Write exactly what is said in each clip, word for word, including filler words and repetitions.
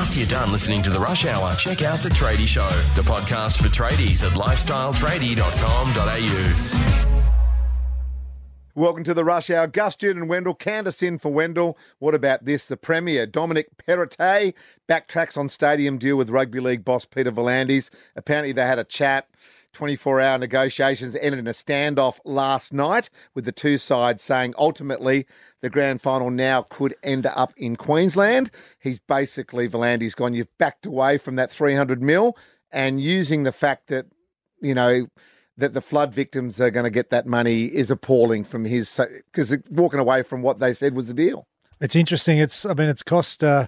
After you're done listening to The Rush Hour, check out The Tradie Show, the podcast for tradies at lifestyle tradie dot com dot a u. Welcome to The Rush Hour. Gus, Jude and Wendell. Candace in for Wendell. What about this? The Premier, Dominic Perrottet, backtracks on stadium deal with rugby league boss Peter V'landys. Apparently they had a chat. twenty-four hour negotiations ended in a standoff last night with the two sides saying ultimately the grand final now could end up in Queensland. He's basically, V'landys gone, you've backed away from that three hundred mil and using the fact that, you know, that the flood victims are going to get that money is appalling from his, because walking away from what they said was the deal. It's interesting. It's, I mean, it's cost uh,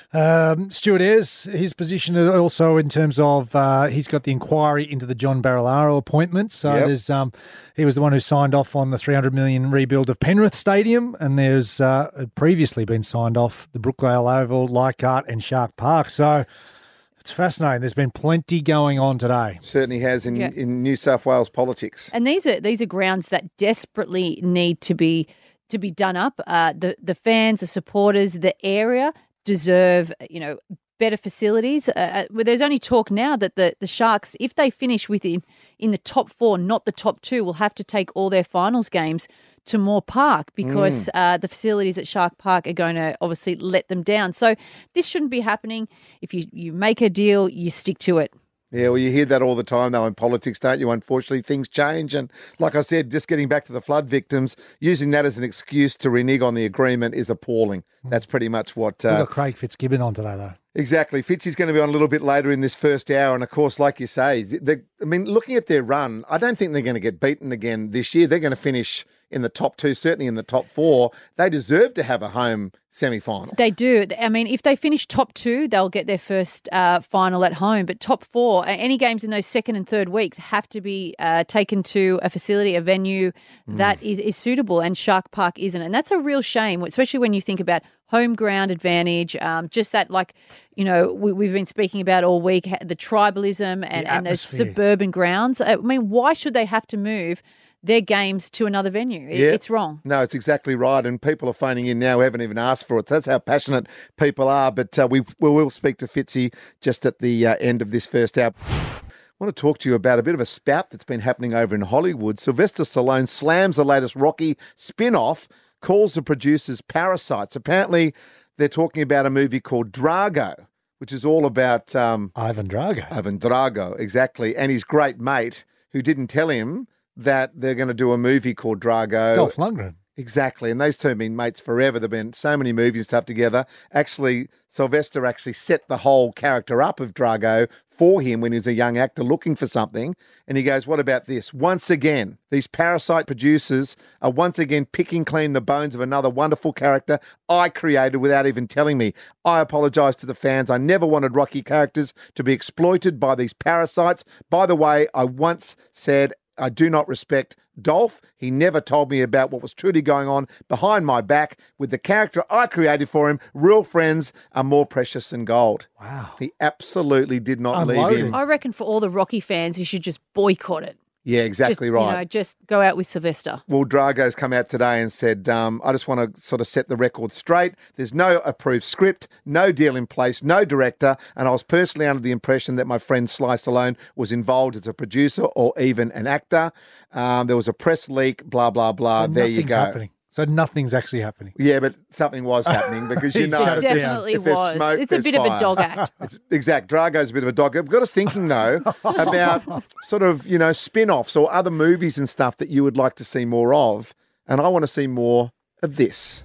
um, Stuart Ayres his position also in terms of uh, he's got the inquiry into the John Barilaro appointment. So Yep. there's um, he was the one who signed off on the three hundred million rebuild of Penrith Stadium, and there's uh, had previously been signed off the Brookvale Oval, Leichhardt, and Shark Park. So it's fascinating. There's been plenty going on today. Certainly has in, Yeah. in New South Wales politics. And these are these are grounds that desperately need to be to be done up. Uh, the the fans, the supporters, the area deserve, you know, better facilities. Uh, well, there's only talk now that the, the Sharks, if they finish within in the top four, not the top two, will have to take all their finals games to Moore Park because Mm. uh, the facilities at Shark Park are going to obviously let them down. So this shouldn't be happening. If you, you make a deal, you stick to it. Yeah, well, you hear that all the time, though, in politics, don't you? Unfortunately, things change. And like I said, just getting back to the flood victims, using that as an excuse to renege on the agreement is appalling. That's pretty much what... We've Uh, got Craig Fitzgibbon on today, though. exactly. Fitzy's going to be on a little bit later in this first hour. And, of course, like you say, they, I mean, looking at their run, I don't think they're going to get beaten again this year. They're going to finish in the top two, certainly in the top four. They deserve to have a home semi-final. They do. I mean, if they finish top two, they'll get their first uh, final at home. But top four, any games in those second and third weeks have to be uh, taken to a facility, a venue that is, is suitable, and Shark Park isn't. And that's a real shame, especially when you think about home ground advantage, um, just that, like, you know, we, we've been speaking about all week, the tribalism and, and those atmosphere. suburban grounds. I mean, why should they have to move their games to another venue? It- Yeah. It's wrong. No, it's exactly right. And people are phoning in now who haven't even asked for it. So that's how passionate people are. But uh, we, we will speak to Fitzy just at the uh, end of this first hour. I want to talk to you about a bit of a spout that's been happening over in Hollywood. Sylvester Stallone slams the latest Rocky spin-off, calls the producers parasites. Apparently, they're talking about a movie called Drago, which is all about um, Ivan Drago. Ivan Drago, exactly, and his great mate who didn't tell him that they're going to do a movie called Drago. Dolph Lundgren. Exactly, and those two have been mates forever. They've been so many movies and stuff together. Actually, Sylvester actually set the whole character up of Drago for him when he was a young actor looking for something. And he goes, what about this? Once again, these parasite producers are once again picking clean the bones of another wonderful character I created without even telling me. I apologise to the fans. I never wanted Rocky characters to be exploited by these parasites. By the way, I once said I do not respect Dolph. He never told me about what was truly going on behind my back with the character I created for him. Real friends are more precious than gold. Wow. He absolutely did not leave Unloaded. him. I reckon for all the Rocky fans, you should just boycott it. Yeah, exactly just, right. You know, just go out with Sylvester. Well, Drago's come out today and said, um, I just want to sort of set the record straight. There's no approved script, no deal in place, no director, and I was personally under the impression that my friend Sly Stallone was involved as a producer or even an actor. Um, there was a press leak, blah, blah, blah. So there you nothing's go. happening. So nothing's actually happening. Yeah, but something was happening because, you He know, shut It it down. definitely if there's was. smoke, It's a there's bit of a fire. dog act. It's exact. Drago's a bit of a dog. It got us thinking, though, about sort of, you know, spin-offs or other movies and stuff that you would like to see more of. And I want to see more of this.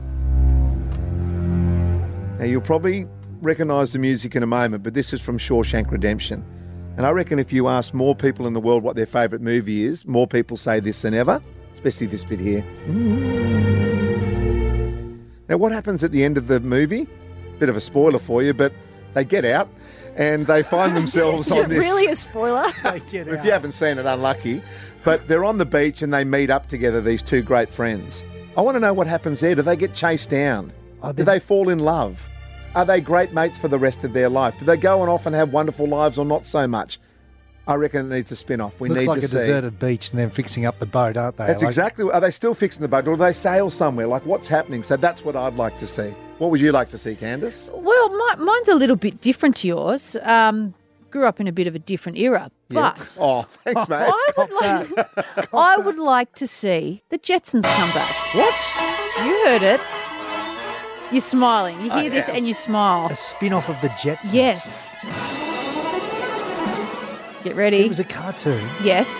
Now, you'll probably recognise the music in a moment, but this is from Shawshank Redemption. And I reckon if you ask more people in the world what their favourite movie is, more people say this than ever, especially this bit here. Now, what happens at the end of the movie? Bit of a spoiler for you, but they get out and they find themselves Is on it this. really a spoiler? If you haven't seen it, unlucky. But they're on the beach and they meet up together, these two great friends. I want to know what happens there. Do they get chased down? Oh, Do they fall in love? Are they great mates for the rest of their life? Do they go on off and have wonderful lives or not so much? I reckon it needs a spin-off. We Looks need like to a see. deserted beach and then fixing up the boat, aren't they? That's Like- exactly. Are they still fixing the boat, or do they sail somewhere? Like, what's happening? So that's what I'd like to see. What would you like to see, Candice? Well, my, mine's a little bit different to yours. Um, grew up in a bit of a different era, Yeah. but Oh, thanks, mate. I would like, I would like to see the Jetsons come back. What? You heard it. You're smiling. You hear I this am. and you smile. A spin-off of the Jetsons. Yes. Get ready. It was a cartoon. Yes.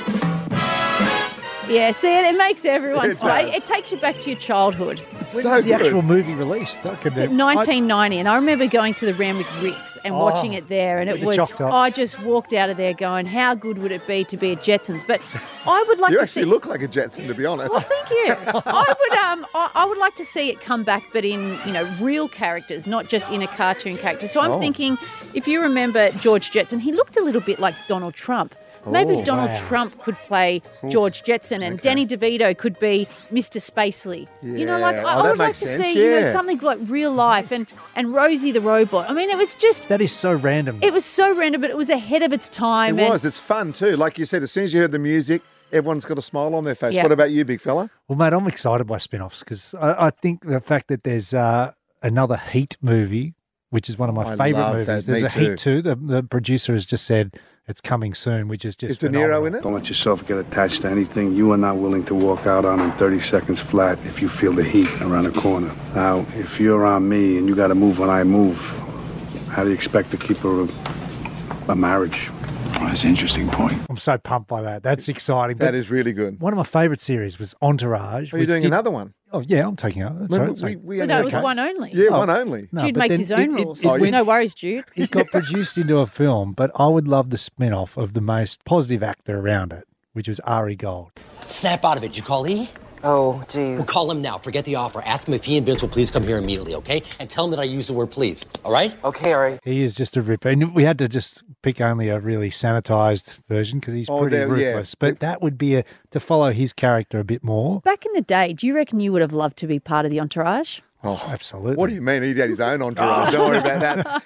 Yeah, see, it makes everyone It smile. does. It takes you back to your childhood. When So was the good. actual movie released? I could nineteen ninety, and I remember going to the Randwick Ritz and Oh, watching it there, and with it the was. choc top. I just walked out of there going, "How good would it be to be a Jetsons?" But I would like You to actually see. look like a Jetson, to be honest. Well, thank you. I would um I, I would like to see it come back, but in you know real characters, not just in a cartoon character. So I'm Oh. thinking, if you remember George Jetson, he looked a little bit like Donald Trump. Maybe Oh, Donald wow. Trump could play George Jetson, and Danny DeVito could be Mister Spacely. You know, like Yeah. I, Oh, I that would like makes to sense, see you know yeah. something like real life, and and Rosie the robot. I mean, it was just That is so random. it was so random, but it was ahead of its time. It and was. It's fun too. Like you said, as soon as you heard the music, everyone's got a smile on their face. Yeah. What about you, big fella? Well, mate, I'm excited by spin-offs because I, I think the fact that there's uh, another Heat movie, which is one of my I favourite love movies. that. There's Me a too. Heat two. The, the producer has just said it's coming soon, which is just Is De Niro phenomenal. in it? Don't let yourself get attached to anything you are not willing to walk out on in thirty seconds flat if you feel the heat around the corner. Now, if you're on me and you got to move when I move, how do you expect to keep a, a marriage? Oh, that's an interesting point. I'm so pumped by that. That's exciting. That But is really good. one of my favourite series was Entourage. Are you which doing did- another one? Oh, yeah, I'm taking it. That's Remember, all right. we, Sorry. we But only that had- was one only. Yeah, Oh. one only. No, Jude but makes then his own it- it- rules. it Oh, went- No worries, Jude. It got produced into a film, but I would love the spin-off of the most positive actor around it, which was Ari Gold. Snap out of it. You call E? Oh, geez. Well, call him now. Forget the offer. Ask him if he and Vince will please come here immediately, okay? And tell him that I used the word please, all right? Okay, all right. He is just a ripper. And we had to just pick only a really sanitized version because he's Oh, pretty there- yeah. ruthless. But that would be a, to follow his character a bit more. Back in the day, do you reckon you would have loved to be part of the entourage? Oh, absolutely. What do you mean? He had his own entourage. Don't worry about that.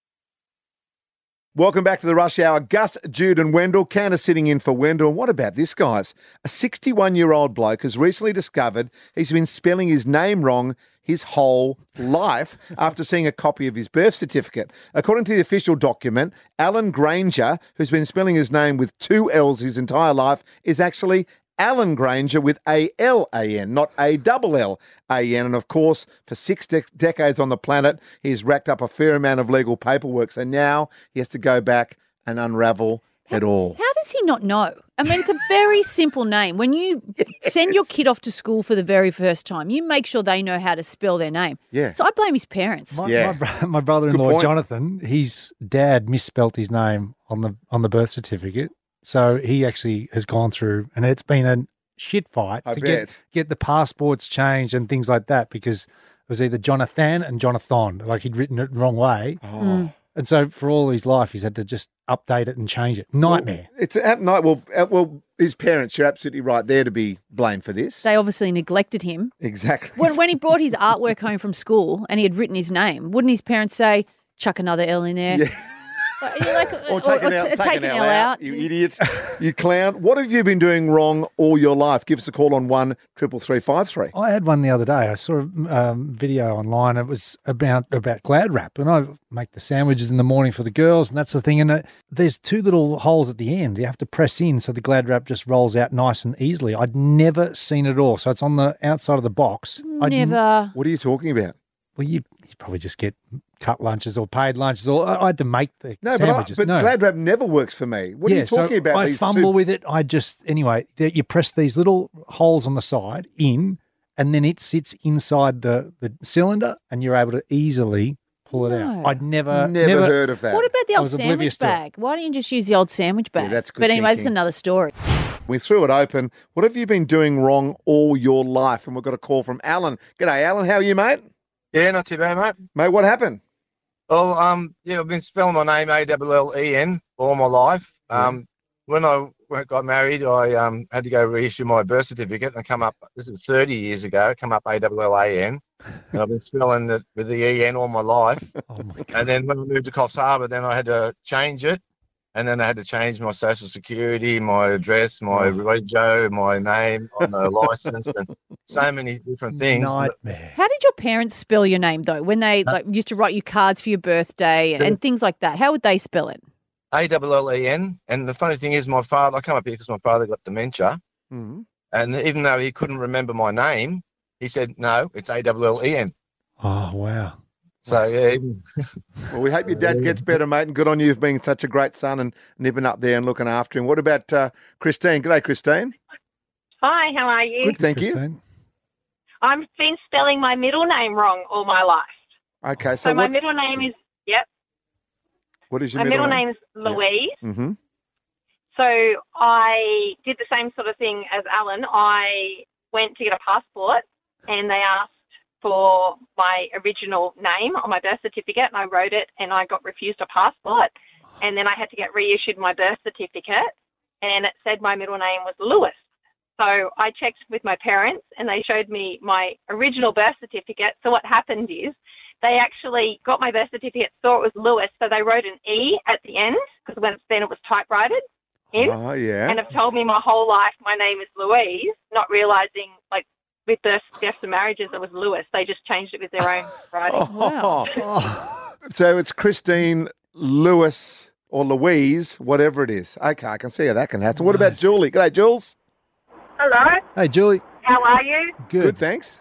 Welcome back to the Rush Hour. Gus, Jude and Wendell. Candace sitting in for Wendell. And what about this, guys? A sixty-one-year-old bloke has recently discovered he's been spelling his name wrong his whole life after seeing a copy of his birth certificate. According to the official document, Alan Granger, who's been spelling his name with two L's his entire life, is actually Alan Granger with A L A N, not A L L A N. And of course, for six de- decades on the planet, he's racked up a fair amount of legal paperwork. So now he has to go back and unravel it all. How does he not know? I mean, it's a very simple name. When you send your kid off to school for the very first time, you make sure they know how to spell their name. Yeah. So I blame his parents. My, Yeah. my, bro- my brother-in-law, point. Jonathan, his dad misspelt his name on the on the birth certificate. So he actually has gone through, and it's been a shit fight I to bet. get get the passports changed and things like that because it was either Jonathan and Jonathan, like he'd written it the wrong way. Oh. And so for all his life, he's had to just update it and change it. Nightmare. It's at night. Well, uh, well, his parents, you're absolutely right there to be blamed for this. They obviously neglected him. Exactly. When, when he brought his artwork home from school and he had written his name, wouldn't his parents say, chuck another L in there? Yeah. Like- you're like, Or take an t- L, take take an an L L out, you idiot, you clown. What have you been doing wrong all your life? Give us a call on one triple three five three. I had one the other day. I saw a um, video online. It was about about Glad Wrap, and I make the sandwiches in the morning for the girls, and that's the thing. And it, there's two little holes at the end. You have to press in so the Glad Wrap just rolls out nice and easily. I'd never seen it all. So it's on the outside of the box. I'd n- never. What are you talking about? well, you, you probably just get cut lunches or paid lunches. Or I, I had to make the No, sandwiches. but, I, but no. Glad Wrap never works for me. What are yeah, you talking so about? I these fumble two? with it. I just anyway. th- You press these little holes on the side in, and then it sits inside the, the cylinder, and you're able to easily pull it No. out. I'd never, Never, heard of that. What about the I old was oblivious sandwich to it. bag? Why don't you just use the old sandwich bag? that's good But anyway, that's thinking. another story. We threw it open. What have you been doing wrong all your life? And we've got a call from Alan. G'day, Alan. How are you, mate? Yeah, not too bad, mate. Mate, what happened? Well, um, yeah, I've been spelling my name A L L E N all my life. Um, when I when I got married, I um had to go reissue my birth certificate and come up. This was thirty years ago. Come up A L L A N, and I've been spelling it with the E N all my life. Oh my god! And then when I moved to Coffs Harbour, then I had to change it. And then I had to change my social security, my address, my radio, my name on the license, and so many different things. Nightmare. How did your parents spell your name, though, when they like used to write you cards for your birthday and, and things like that? How would they spell it? A L L E N. And the funny thing is my father, I come up here because my father got dementia. Mm-hmm. And even though he couldn't remember my name, he said, no, it's A L L E N. Oh, wow. So, yeah. Well, we hope your dad gets better, mate, and good on you for being such a great son and nipping up there and looking after him. What about uh, Christine? G'day, Christine. Hi, how are you? Good, thank Christine. you. I've been spelling my middle name wrong all my life. Okay, so, So my what, middle name is, yep, what is your my middle, middle name? name's Louise. Mm-hmm. So I did the same sort of thing as Alan. I went to get a passport and they asked for my original name on my birth certificate, and I wrote it, and I got refused a passport. And then I had to get reissued my birth certificate, and it said my middle name was Lewis. So I checked with my parents, and they showed me my original birth certificate. So what happened is they actually got my birth certificate, saw it was Lewis, so they wrote an E at the end, because then it was typewritten in, Oh, yeah. and have told me my whole life my name is Louise, not realising, like, with births, deaths and marriages, it was Lewis. They just changed it with their own writing. Oh. So it's Christine Lewis or Louise, whatever it is. Okay, I can see how that can happen. What about Julie? G'day, Jules. Hello, Hey, Julie. how are you? Good. Good, thanks.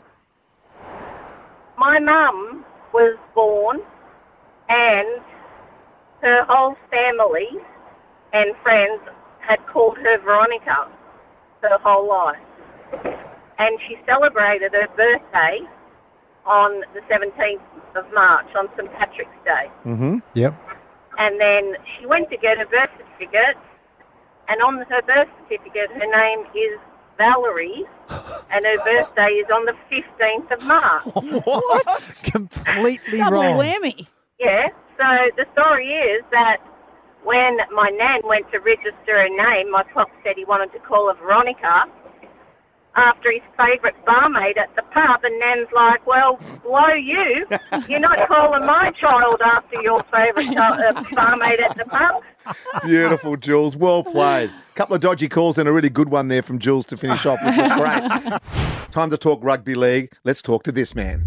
My mum was born and her whole family and friends had called her Veronica her whole life. And she celebrated her birthday on the seventeenth of March, on Saint Patrick's Day. Mm-hmm. Yep. And then she went to get her birth certificate, and on her birth certificate, her name is Valerie, and her birthday is on the fifteenth of March. What? Completely Double wrong. whammy. Yeah, so the story is that when my nan went to register her name, my pop said he wanted to call her Veronica after his favourite barmaid at the pub, and Nan's like, well, blow you. You're not calling my child after your favourite child, uh, barmaid at the pub. Beautiful, Jules. Well played. Couple of dodgy calls and a really good one there from Jules to finish off, which was great. Time to talk rugby league. Let's talk to this man.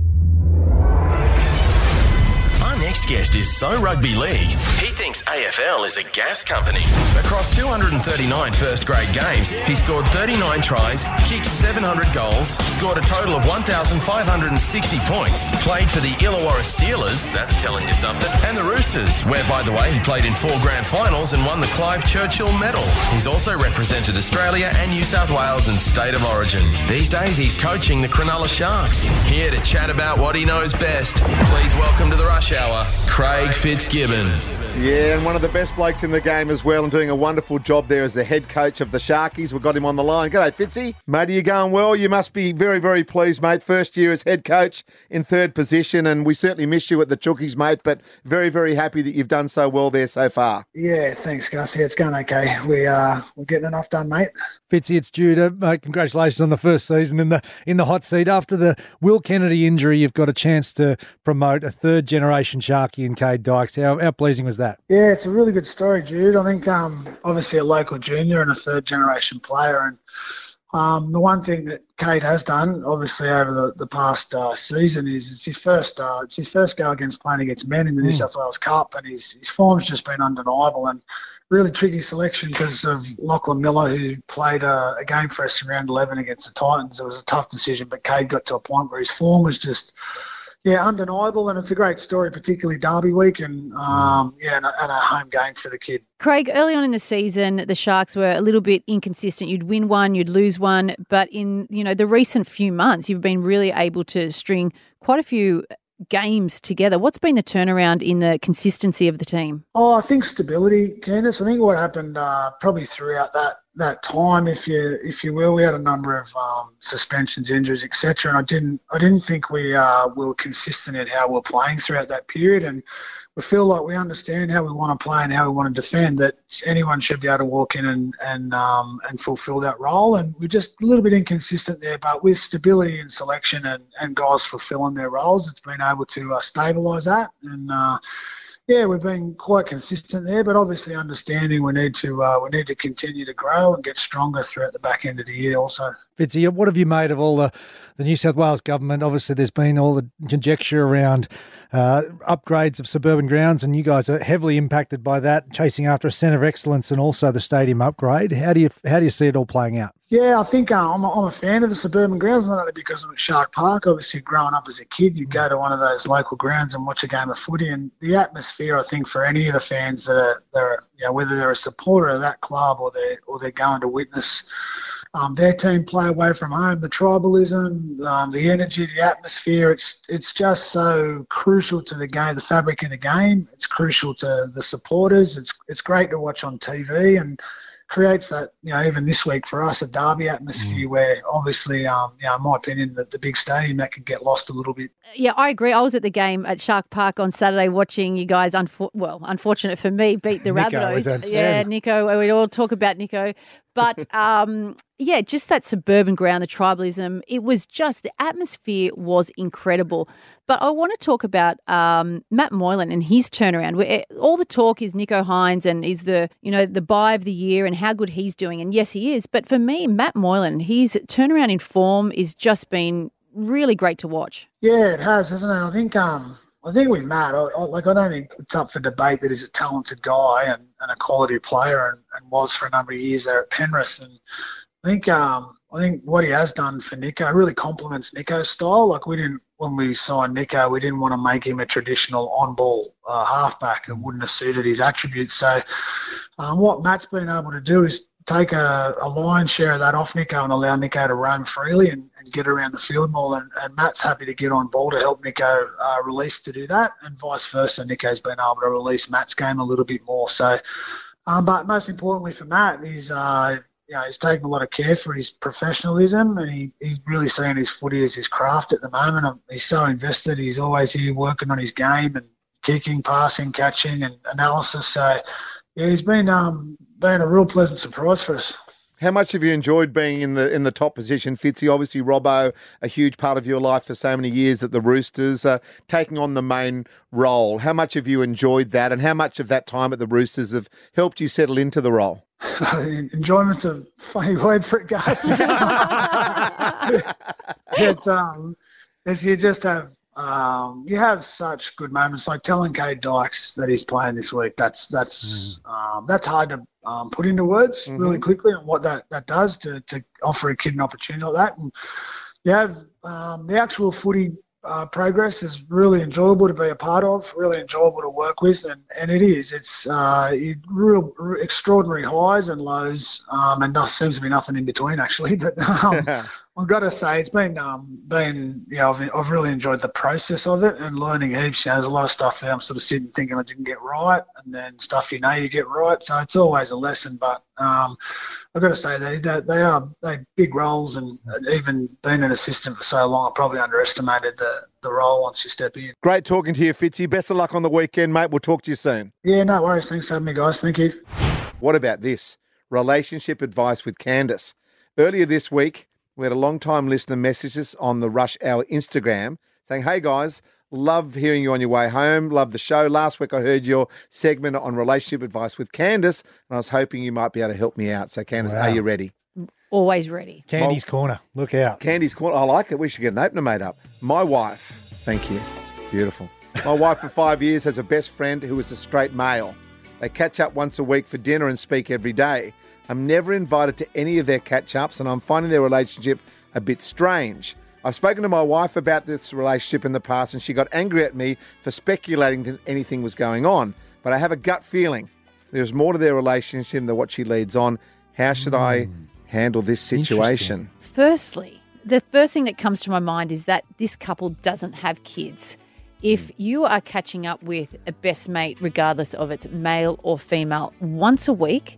Our next guest is so rugby league, he thinks A F L is a gas company. Across two hundred thirty-nine first-grade games, he scored thirty-nine tries, kicked seven hundred goals, scored a total of one thousand five hundred sixty points, played for the Illawarra Steelers, that's telling you something, and the Roosters, where, by the way, he played in four grand finals and won the Clive Churchill Medal. He's also represented Australia and New South Wales in State of Origin. These days, he's coaching the Cronulla Sharks. Here to chat about what he knows best, please welcome to the Rush Hour, Craig Fitzgibbon. Yeah, and one of the best blokes in the game as well, and doing a wonderful job there as the head coach of the Sharkies. We've got him on the line. G'day, Fitzy. Mate, are you going well? You must be very, very pleased, mate. First year as head coach in third position, and we certainly miss you at the Chookies, mate, but very, very happy that you've done so well there so far. Yeah, thanks, Gus. Yeah, it's going okay. We, uh, we're getting enough done, mate. Fitzy, it's Judah. Mate, congratulations on the first season in the in the hot seat. After the Will Kennedy injury, you've got a chance to promote a third-generation Sharky in Cade Dykes. How, how pleasing was that? Yeah, it's a really good story, Jude. I think um, obviously a local junior and a third-generation player. And um, the one thing that Cade has done, obviously over the, the past uh, season, is it's his first uh, it's his first go against playing against men in the mm. New South Wales Cup, and his his form's just been undeniable. And really tricky selection because of Lachlan Miller, who played a, a game for us in round eleven against the Titans. It was a tough decision, but Cade got to a point where his form was just, yeah, undeniable, and it's a great story, particularly Derby week, and um, yeah, and a, and a home game for the kid. Craig, early on in the season, the Sharks were a little bit inconsistent. You'd win one, you'd lose one, but in you know the recent few months, you've been really able to string quite a few games together. What's been the turnaround in the consistency of the team? Oh, I think stability, Candice. I think what happened uh, probably throughout that that time, if you if you will, we had a number of um, suspensions, injuries, et cetera. And I didn't I didn't think we uh, we were consistent in how we we're playing throughout that period. And we feel like we understand how we want to play and how we want to defend, that anyone should be able to walk in and and um, and fulfil that role. And we're just a little bit inconsistent there, but with stability and selection and, and guys fulfilling their roles, it's been able to uh, stabilise that. And uh, yeah, we've been quite consistent there, but obviously understanding we need to uh, we need to continue to grow and get stronger throughout the back end of the year also. Fitzy, what have you made of all the, the New South Wales government? Obviously, there's been all the conjecture around uh, upgrades of suburban grounds, and you guys are heavily impacted by that, chasing after a centre of excellence and also the stadium upgrade. How do you how do you see it all playing out? Yeah, I think uh, I'm, a, I'm a fan of the suburban grounds, not only because I'm at Shark Park. Obviously, growing up as a kid, you'd go to one of those local grounds and watch a game of footy, and the atmosphere, I think, for any of the fans that are, that are you know, whether they're a supporter of that club or they're, or they're going to witness um, their team play away from home, the tribalism, um, the energy, the atmosphere, it's it's just so crucial to the game, the fabric of the game. It's crucial to the supporters. It's it's great to watch on T V, and creates that, you know, even this week for us, a derby atmosphere mm. where obviously, um, you know, in my opinion, the, the big stadium, that could get lost a little bit. Yeah, I agree. I was at the game at Shark Park on Saturday watching you guys, unfor- well, unfortunate for me, beat the Rabbitohs. Yeah, Nico, we all talk about Nico. But, um, yeah, just that suburban ground, the tribalism, it was just, the atmosphere was incredible. But I want to talk about um, Matt Moylan and his turnaround. Where all the talk is Nicho Hynes and is the, you know, the buy of the year and how good he's doing. And yes, he is. But for me, Matt Moylan, his turnaround in form is just been really great to watch. Yeah, it has, hasn't it? I think um, I think with Matt, I, I, like I don't think it's up for debate that he's a talented guy and, and a quality player and, and was for a number of years there at Penrith. And I think um, I think what he has done for Nicho really complements Nicho's style. Like we didn't, when we signed Nicho, we didn't want to make him a traditional on-ball uh, halfback. It wouldn't have suited his attributes. So um, what Matt's been able to do is take a, a lion's share of that off Nicho and allow Nicho to roam freely and, and get around the field more. And, and Matt's happy to get on ball to help Nicho uh, release to do that, and vice versa. Nicho's been able to release Matt's game a little bit more. So, um, but most importantly for Matt, he's uh, you know, he's taken a lot of care for his professionalism, and he, he's really seeing his footy as his craft at the moment. He's so invested. He's always here working on his game and kicking, passing, catching, and analysis. So, yeah, he's been um, been a real pleasant surprise for us. How much have you enjoyed being in the in the top position, Fitzy? Obviously, Robbo, a huge part of your life for so many years at the Roosters, uh, taking on the main role. How much have you enjoyed that, and how much of that time at the Roosters have helped you settle into the role? Enjoyment's a funny word for it, guys. it, um, is you just have um, you have such good moments, like telling Cade Dykes that he's playing this week. That's that's mm. um, that's hard to um, put into words mm-hmm. really quickly, and what that, that does to to offer a kid an opportunity like that. And you have um, the actual footy. Uh, progress is really enjoyable to be a part of, really enjoyable to work with, and, and it is. It's uh, it real extraordinary highs and lows, um, and there seems to be nothing in between actually. But um, I've got to say, it's been um, been you know I've, I've really enjoyed the process of it and learning heaps. You know, there's a lot of stuff there I'm sort of sitting thinking I didn't get right, and then stuff you know you get right. So it's always a lesson, but um, I've got to say they they, they are they big roles, and even being an assistant for so long, I probably underestimated the the role once you step in. Great talking to you, Fitzy. Best of luck on the weekend, mate. We'll talk to you soon. Yeah, no worries. Thanks for having me, guys. Thank you. What about this? Relationship advice with Candace. Earlier this week, we had a long-time listener message us on the Rush Hour Instagram saying, hey, guys, love hearing you on your way home. Love the show. Last week I heard your segment on relationship advice with Candace, and I was hoping you might be able to help me out. So, Candace, wow. Are you ready? Always ready. Candy's well, Corner. Look out. Candy's Corner. I like it. We should get an opener made up. My wife, thank you. Beautiful. My wife for five years has a best friend who is a straight male. They catch up once a week for dinner and speak every day. I'm never invited to any of their catch-ups, and I'm finding their relationship a bit strange. I've spoken to my wife about this relationship in the past, and she got angry at me for speculating that anything was going on. But I have a gut feeling there's more to their relationship than what she leads on. How should mm. I handle this situation? Firstly, the first thing that comes to my mind is that this couple doesn't have kids. If you are catching up with a best mate, regardless of it's male or female, once a week,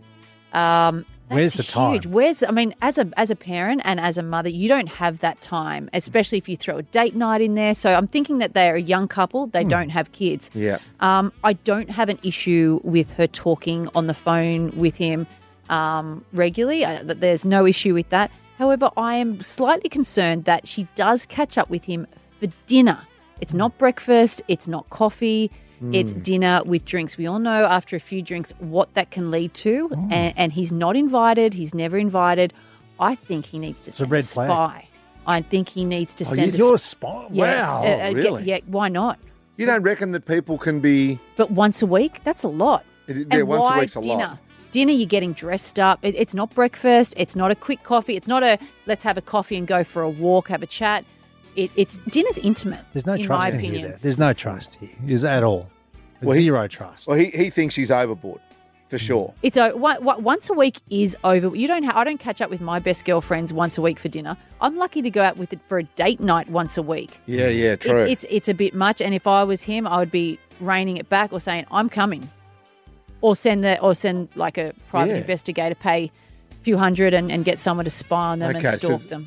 um, that's Where's the huge. time? Where's I mean, as a as a parent and as a mother, you don't have that time, especially if you throw a date night in there. So I'm thinking that they're a young couple. They hmm. don't have kids. Yeah. Um, I don't have an issue with her talking on the phone with him um, regularly. I, there's no issue with that. However, I am slightly concerned that she does catch up with him for dinner. It's not breakfast. It's not coffee. It's dinner with drinks. We all know after a few drinks what that can lead to, and, and he's not invited. He's never invited. I think he needs to a send a, red flag. spy. I think he needs to Oh, send you're a a spy? Yes. Wow. Uh, uh, really? Yeah, yeah, why not? You don't reckon that people can be... But once a week, that's a lot. Yeah, And once a why week's a dinner? lot. Dinner, you're getting dressed up. It, it's not breakfast. It's not a quick coffee. It's not a let's have a coffee and go for a walk, have a chat. It, it's dinner's intimate. There's no in trust my in opinion. you there. There's no trust here. Is at all. Well, he- Zero trust. Well, he, he thinks she's overboard, for sure. It's a, one, one- once a week is over. You don't. Ha- I don't catch up with my best girlfriends once a week for dinner. I'm lucky to go out with it for a date night once a week. Yeah, yeah, true. It, it's it's a bit much. And if I was him, I would be reining it back or saying I'm coming, or send the or send like a private Yeah. investigator, pay a few hundred and, and get someone to spy on them Okay, and so stalk it's- them.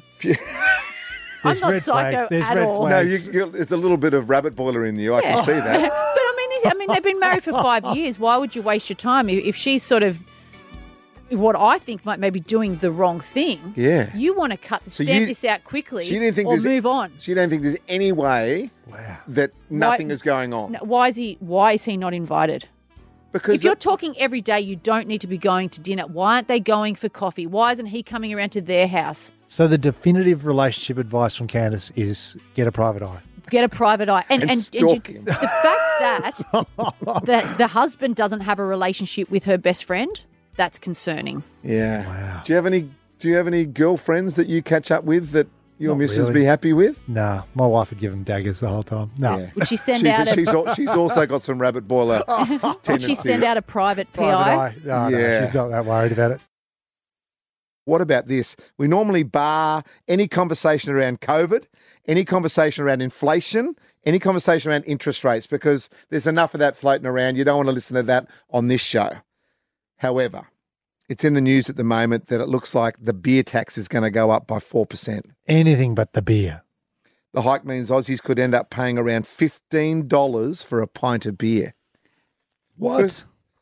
There's I'm not red psycho flags. There's at red all. no, flags. you, you, there's a little bit of rabbit boiler in you. I Yeah. can see but that. I mean, I mean, they've been married for five years. Why would you waste your time if, if she's sort of what I think might maybe doing the wrong thing? Yeah. You want to cut So stamp you- this out quickly, She didn't think or there's- move on. So you don't think there's any way Wow. that nothing Why- is going on? No, why is he? Why is he not invited? Because If you're that- talking every day, you don't need to be going to dinner. Why aren't they going for coffee? Why isn't he coming around to their house? So the definitive relationship advice from Candace is get a private eye. Get a private eye. And, And and, stalk you- him. the fact that the, the husband doesn't have a relationship with her best friend, that's concerning. yeah. Wow. Do you have any? Do you have any girlfriends that you catch up with that your Not missus really. be happy with? Nah, my wife would give him daggers the whole time. No. Yeah. Would she send she's, out a she's, al- she's also got some rabbit boiler Would she tendencies. send out a private P I? Private eye. No, no, Yeah. she's not that worried about it. What about this? We normally bar any conversation around COVID, any conversation around inflation, any conversation around interest rates, because there's enough of that floating around. You don't want to listen to that on this show. However, it's in the news at the moment that it looks like the beer tax is going to go up by four percent. Anything but the beer. The hike means Aussies could end up paying around fifteen dollars for a pint of beer. What?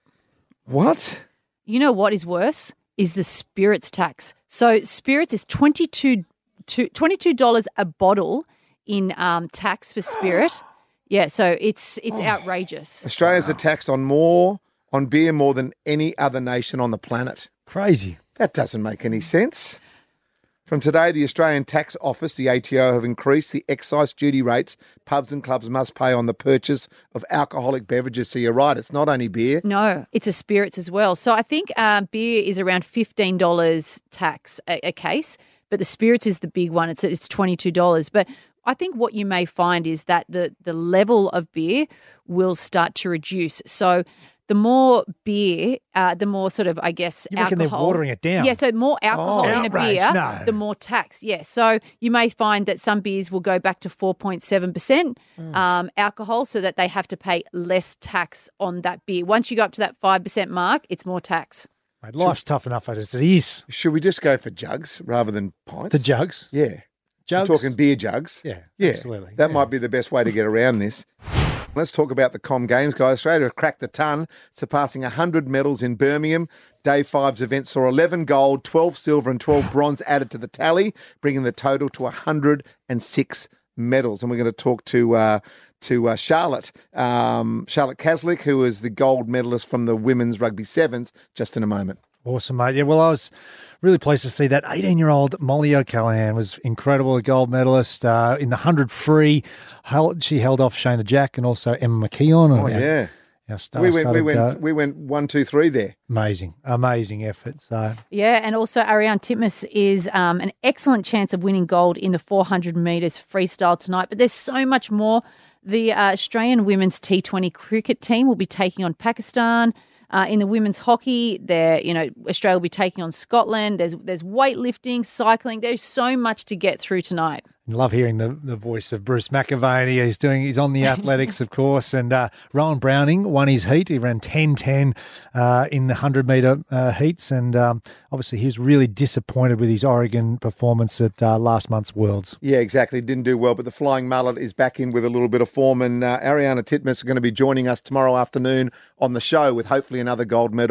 What? You know what is worse? Is the spirits tax. So spirits is twenty-two to twenty-two dollars a bottle in um, tax for spirit. Yeah, so it's it's outrageous. Australia's are taxed on more on beer more than any other nation on the planet. Crazy. That doesn't make any sense. From today, the Australian Tax Office, the A T O, have increased the excise duty rates pubs and clubs must pay on the purchase of alcoholic beverages. So you're right, it's not only beer. No, it's a spirits as well. So I think um, beer is around fifteen dollars tax a, a case, but the spirits is the big one. It's it's twenty-two dollars. But I think what you may find is that the the level of beer will start to reduce. So the more beer, uh, the more sort of, I guess, You reckon alcohol. they're watering it down? Yeah, so more alcohol Oh, in a outrage. beer, No. the more tax. Yeah, so you may find that some beers will go back to four point seven percent Hmm. um, alcohol so that they have to pay less tax on that beer. Once you go up to that five percent mark, it's more tax. Mate, life's tough enough as it is. Should we just go for jugs rather than pints? The jugs. Yeah. Jugs. We're talking beer jugs. Yeah, Yeah, absolutely. That Yeah. might be the best way to get around this. Let's talk about the Com Games, guys. Australia have cracked the ton, surpassing one hundred medals in Birmingham. Day five's event saw eleven gold, twelve silver and twelve bronze added to the tally, bringing the total to one hundred six medals. And we're going to talk to uh, to uh, Charlotte, um, Charlotte Caslick, who is the gold medalist from the women's rugby sevens, just in a moment. Awesome, mate. Yeah, well, I was really pleased to see that eighteen-year-old Molly O'Callaghan was incredible, a gold medalist uh, in the one hundred free. Held, she held off Shayna Jack and also Emma McKeon. Oh, Our- yeah. Our star We went, we started, went, uh, we went one, two, three there. amazing, amazing effort. So Yeah, and also Ariane Titmus is um, an excellent chance of winning gold in the four hundred metres freestyle tonight. But there's so much more. The uh, Australian women's T twenty cricket team will be taking on Pakistan. Uh, in the women's hockey, there, you know, Australia will be taking on Scotland. There's there's weightlifting, cycling. There's so much to get through tonight. I love hearing the, the voice of Bruce McAvaney. He's doing he's on the athletics, of course, and uh, Rowan Browning won his heat. He ran ten ten uh, in the one hundred metre uh, heats, and um, obviously he was really disappointed with his Oregon performance at uh, last month's Worlds. Yeah, exactly. Didn't do well, but the Flying Mullet is back in with a little bit of form, and uh, Ariana Titmus is going to be joining us tomorrow afternoon on the show with hopefully another gold medal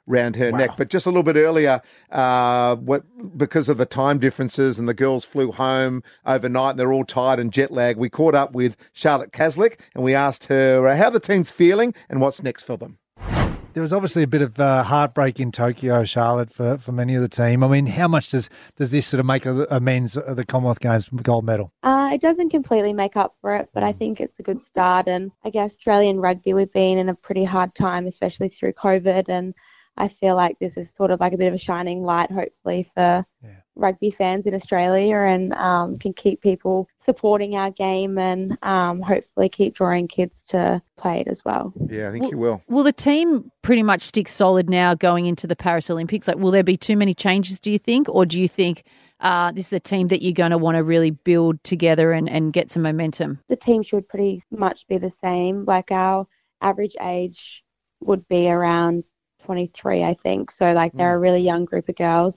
round her neck. But just a little bit earlier, uh, what, because of the time differences and the girls flew home overnight and they're all tired and jet lagged, we caught up with Charlotte Caslick and we asked her uh, how the team's feeling and what's next for them. There was obviously a bit of uh, heartbreak in Tokyo, Charlotte, for, for many of the team. I mean, how much does, does this sort of make amends of the Commonwealth Games gold medal? Uh, it doesn't completely make up for it, but I think it's a good start. And I guess Australian rugby, we've been in a pretty hard time, especially through COVID. And I feel like this is sort of like a bit of a shining light, hopefully, for yeah. rugby fans in Australia, and um, can keep people supporting our game and um, hopefully keep drawing kids to play it as well. Yeah, I think will, you will. Will the team pretty much stick solid now going into the Paris Olympics? Like, will there be too many changes, do you think? Or do you think uh, this is a team that you're going to want to really build together and, and get some momentum? The team should pretty much be the same. Like, our average age would be around twenty-three, I think. So, like, they're mm. a really young group of girls.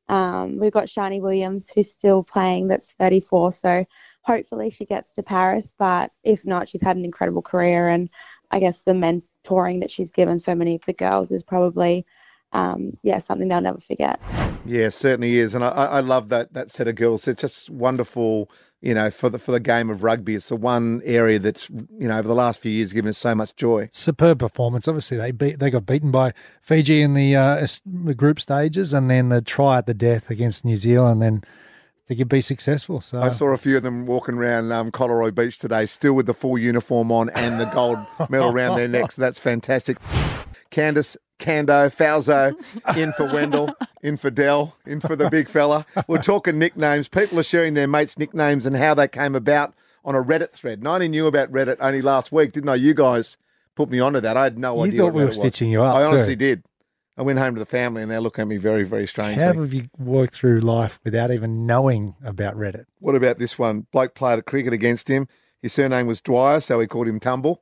Um, we've got Shani Williams, who's still playing, that's thirty-four. So hopefully she gets to Paris. But if not, she's had an incredible career. And I guess the mentoring that she's given so many of the girls is probably, um, yeah, something they'll never forget. Yeah, certainly is. And I, I love that that set of girls. It's just wonderful, you know, for the for the game of rugby. It's the one area that's, you know, over the last few years given us so much joy. Superb performance. Obviously, they beat they got beaten by Fiji in the, uh, the group stages, and then the try at the death against New Zealand. Then they could be successful. So I saw a few of them walking around um, Collaroy Beach today, still with the full uniform on and the gold medal around their necks. That's fantastic. Candice Cando, Falzo, in for Wendell, in for Dell, in for the big fella. We're talking nicknames. People are sharing their mates' nicknames and how they came about on a Reddit thread. And I only knew about Reddit only last week, didn't I? You guys put me onto that. I had no you idea. You thought what we were Reddit stitching was. you up. I honestly too. did. I went home to the family and they look at me very, very strangely. How have you worked through life without even knowing about Reddit? What about this one? Bloke played a cricket against him. His surname was Dwyer, so he called him Tumble.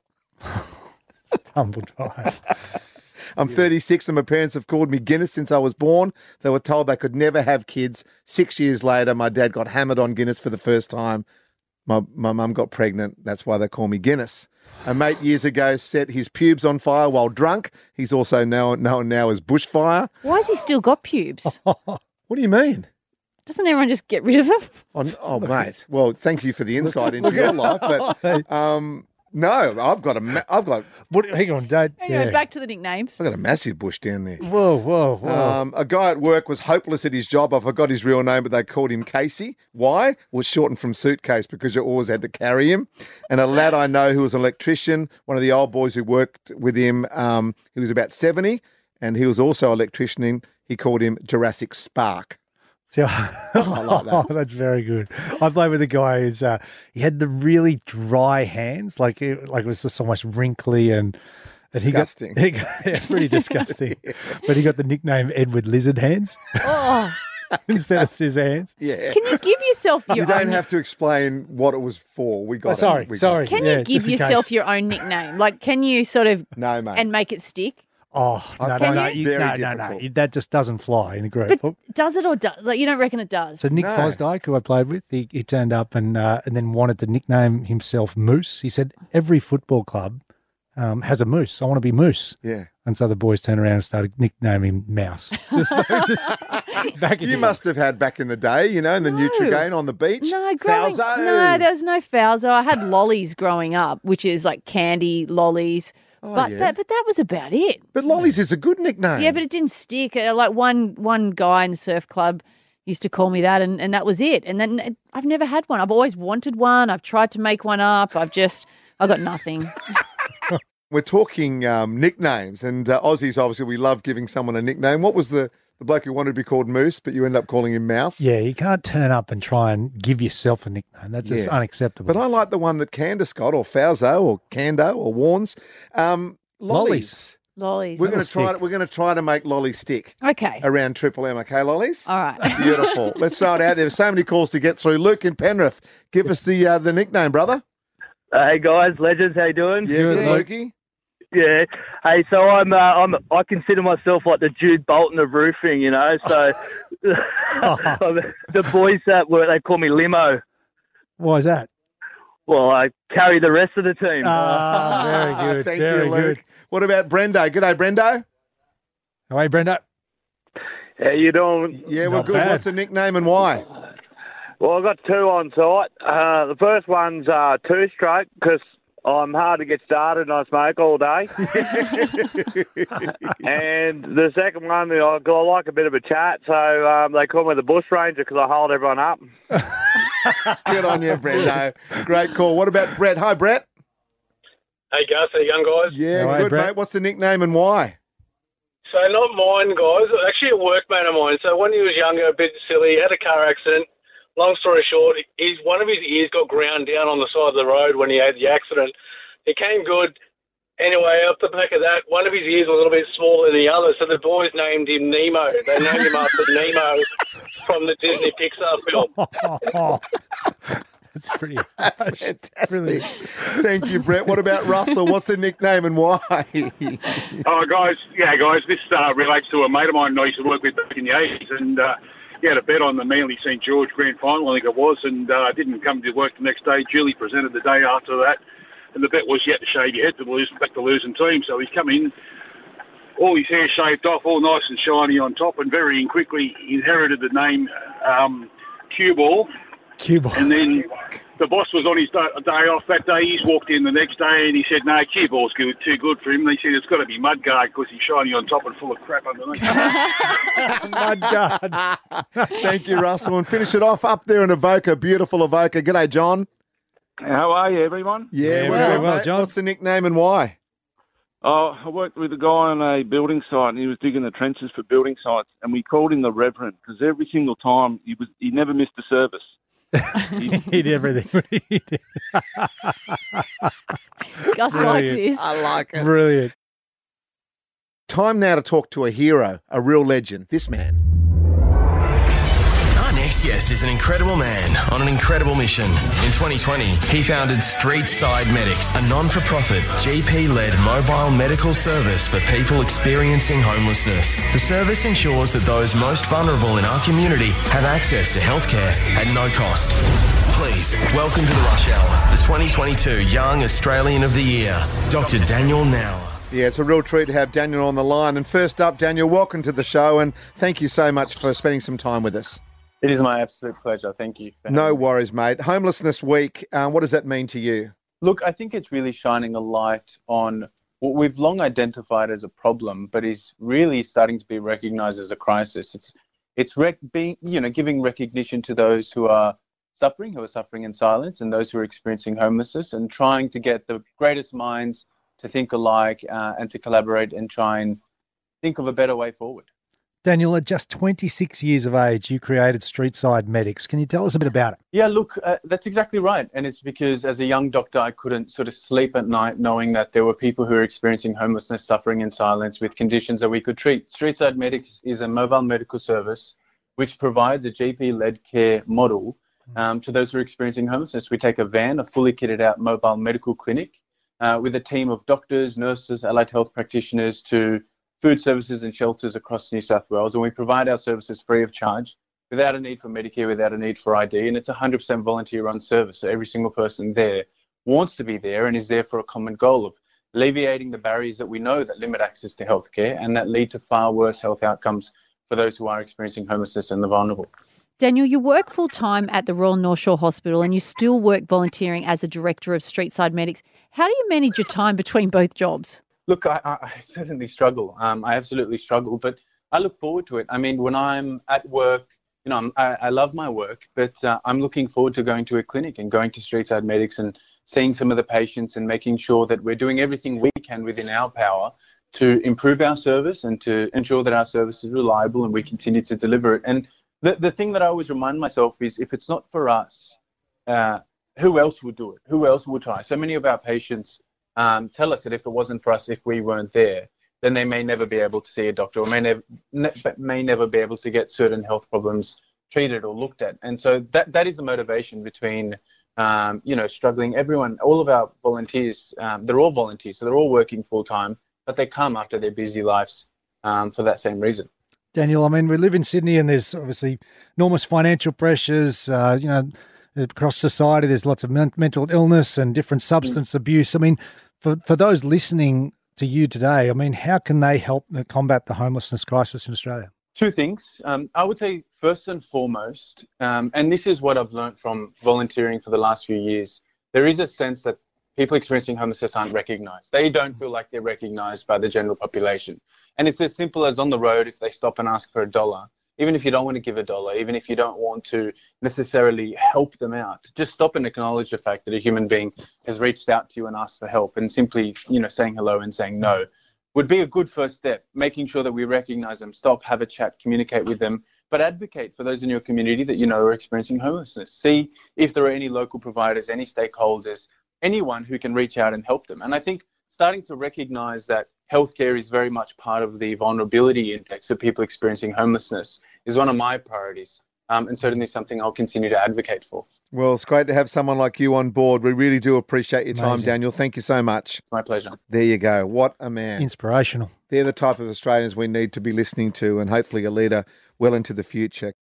Tumble Dwyer. I'm thirty-six and my parents have called me Guinness since I was born. They were told they could never have kids. Six years later, my dad got hammered on Guinness for the first time. My my mum got pregnant. That's why they call me Guinness. A mate years ago set his pubes on fire while drunk. He's also known, known now as Bushfire. Why has he still got pubes? What do you mean? Doesn't everyone just get rid of them? Oh, oh mate. Well, thank you for the insight into your life. But um, no, I've got a, ma- I've got. What, hang on, Dad. Anyway, yeah. back to the nicknames. I've got a massive bush down there. Whoa, whoa, whoa. Um, a guy at work was hopeless at his job. I forgot his real name, but they called him Casey. Why? It was shortened from suitcase because you always had to carry him. And a lad I know who was an electrician, one of the old boys who worked with him, um, he was about seventy, and he was also an electrician. In, he called him Jurassic Spark. So, I like that. Oh, that's very good. I played with a guy who's uh, he had the really dry hands, like it, like it was just almost wrinkly and, and disgusting. He got, he got, yeah, pretty disgusting. yeah. But he got the nickname Edward Lizard Hands oh. instead of Scissor Hands. Yeah. Can you give yourself your? You own... don't have to explain what it was for. We got. Oh, sorry, it. We sorry. got can yeah, you give yourself your own nickname? Like, can you sort of no, mate, and make it stick? Oh, no, no, no, you, no, no, no, that just doesn't fly in a group. But does it or does like you don't reckon it does? So Nick No. Fosdyke, who I played with, he, he turned up and uh, and then wanted to nickname himself Moose. He said, every football club um, has a moose. I want to be Moose. Yeah. And so the boys turned around and started nicknaming him Mouse. Just, just back in You the- must have had back in the day, you know, in the No. Nutrigain on the beach. No, growing, Falzo. no, there was no Falzo. I had lollies growing up, which is like candy lollies. Oh, but yeah. that, but that was about it. But Lollies is a good nickname. Yeah, but it didn't stick. Uh, Like one one guy in the surf club used to call me that, and, and that was it. And then uh, I've never had one. I've always wanted one. I've tried to make one up. I've just I've got nothing. We're talking um, nicknames, and uh, Aussies, obviously, we love giving someone a nickname. What was the, the bloke who wanted to be called Moose, but you end up calling him Mouse? Yeah, you can't turn up and try and give yourself a nickname. That's just Yeah. unacceptable. But I like the one that Candace got, or Falzo, or Cando, or Warns. Um, lollies. Lollies. We're going to That'll try. stick. We're going to try to make lollies stick Okay. around Triple M. Okay, lollies. All right. Beautiful. Let's throw it out there. There's so many calls to get through. Luke in Penrith, give us the uh, the nickname, brother. Uh, hey guys, legends, how you doing? Yeah, Good, good, Luke. Lukey. Yeah. Hey, so I'm, uh, I'm, I consider myself like the Jude Bolton of roofing, you know. So the boys at work, they call me Limo. Why is that? Well, I carry the rest of the team. Ah, very good. Thank very you, Luke. good. What about Brendo? G'day, Brendo. How are you, Brenda? How you doing? Yeah, we're Not good. bad. What's the nickname and why? Well, I've got two on site. Uh, the first one's uh, two-stroke because I'm hard to get started and I smoke all day. And the second one, I, I like a bit of a chat, so um, they call me the bush ranger because I hold everyone up. Good on you, Brendo. Great call. What about Brett? Hi, Brett. Hey, Gus, how you going, guys? Yeah, All right, good, Brett. mate. What's the nickname and why? So not mine, guys. Actually, a workmate of mine. So when he was younger, a bit silly, he had a car accident. Long story short, he's, one of his ears got ground down on the side of the road when he had the accident. He came good. Anyway, off the back of that, one of his ears was a little bit smaller than the other, so the boys named him Nemo. They named him after Nemo from the Disney Pixar film. That's pretty. That's fantastic. Thank you, Brett. What about Russell? What's the nickname and why? Oh, guys, yeah, guys, this uh, relates to a mate of mine I used to work with back in the eighties, and uh, he had a bet on the Manly Saint George grand final, I think it was, and uh, didn't come to work the next day. Julie presented the day after that, and the bet was you had to shave your head to lose, back the losing team. So he's come in, all his hair shaved off, all nice and shiny on top, and very quickly inherited the name um, Cue Ball. Cue Ball. And then the boss was on his day, day off that day. He's walked in the next day and he said, no, Cue Ball's good, too good for him. And he said, it's got to be Mudguard because he's shiny on top and full of crap underneath. Mudguard. Thank you, Russell. And finish it off up there in Avoca, beautiful Avoca. G'day, John. How are you, everyone? Yeah, Yeah, we're very good, well, mate. John. What's the nickname and why? Oh, I worked with a guy on a building site, and he was digging the trenches for building sites, and we called him the Reverend because every single time he was he never missed a service. He did everything. He did. Gus likes Brilliant. this. I like it. Brilliant. Time now to talk to a hero, a real legend, this man. Our next guest is an incredible man on an incredible mission. In twenty twenty, he founded Street Side Medics, a non-for-profit, G P-led mobile medical service for people experiencing homelessness. The service ensures that those most vulnerable in our community have access to healthcare at no cost. Please, welcome to the Rush Hour, the twenty twenty-two Young Australian of the Year, Doctor Daniel Nauer. Yeah, it's a real treat to have Daniel on the line. And first up, Daniel, welcome to the show and thank you so much for spending some time with us. It is my absolute pleasure. Thank you. for No having me. worries, mate. Homelessness Week, um, what does that mean to you? Look, I think it's really shining a light on what we've long identified as a problem, but is really starting to be recognised as a crisis. It's it's rec- being, you know, giving recognition to those who are suffering, who are suffering in silence, and those who are experiencing homelessness, and trying to get the greatest minds to think alike uh, and to collaborate and try and think of a better way forward. Daniel, at just twenty-six years of age, you created Street Side Medics. Can you tell us a bit about it? Yeah, look, uh, that's exactly right. And it's because as a young doctor, I couldn't sort of sleep at night knowing that there were people who were experiencing homelessness, suffering in silence with conditions that we could treat. Street Side Medics is a mobile medical service which provides a G P-led care model um, to those who are experiencing homelessness. We take a van, a fully kitted out mobile medical clinic uh, with a team of doctors, nurses, allied health practitioners to food services and shelters across New South Wales, and we provide our services free of charge without a need for Medicare, without a need for I D, and it's a one hundred percent volunteer-run service. So every single person there wants to be there and is there for a common goal of alleviating the barriers that we know that limit access to healthcare and that lead to far worse health outcomes for those who are experiencing homelessness and the vulnerable. Daniel, you work full-time at the Royal North Shore Hospital and you still work volunteering as a director of Street Side Medics. How do you manage your time between both jobs? Look, I, I certainly struggle. Um, I absolutely struggle, but I look forward to it. I mean, when I'm at work, you know, I'm, I, I love my work, but uh, I'm looking forward to going to a clinic and going to Street Side Medics and seeing some of the patients and making sure that we're doing everything we can within our power to improve our service and to ensure that our service is reliable and we continue to deliver it. And the, the thing that I always remind myself is if it's not for us, uh, who else would do it? Who else would try? So many of our patients um, tell us that if it wasn't for us, if we weren't there, then they may never be able to see a doctor or may, nev- ne- may never be able to get certain health problems treated or looked at. And so that that is the motivation between, um, you know, struggling. Everyone, all of our volunteers, um, they're all volunteers, so they're all working full-time, but they come after their busy lives um, for that same reason. Daniel, I mean, we live in Sydney and there's obviously enormous financial pressures, uh, you know, across society. There's lots of men- mental illness and different substance abuse. I mean, for, for those listening to you today. I mean, how can they help combat the homelessness crisis in Australia? Two things. Um, I would say first and foremost, um, and this is what I've learned from volunteering for the last few years, there is a sense that people experiencing homelessness aren't recognised. They don't feel like they're recognised by the general population. And it's as simple as on the road, if they stop and ask for a dollar, even if you don't want to give a dollar, even if you don't want to necessarily help them out, just stop and acknowledge the fact that a human being has reached out to you and asked for help, and simply, you know, saying hello and saying no would be a good first step, making sure that we recognise them, stop, have a chat, communicate with them, but advocate for those in your community that you know are experiencing homelessness. See if there are any local providers, any stakeholders, anyone who can reach out and help them. And I think starting to recognise that healthcare is very much part of the vulnerability index of people experiencing homelessness is one of my priorities, um, and certainly something I'll continue to advocate for. Well, it's great to have someone like you on board. We really do appreciate your time, Amazing. Daniel. Thank you so much. It's my pleasure. There you go. What a man. Inspirational. They're the type of Australians we need to be listening to, and hopefully a leader well into the future.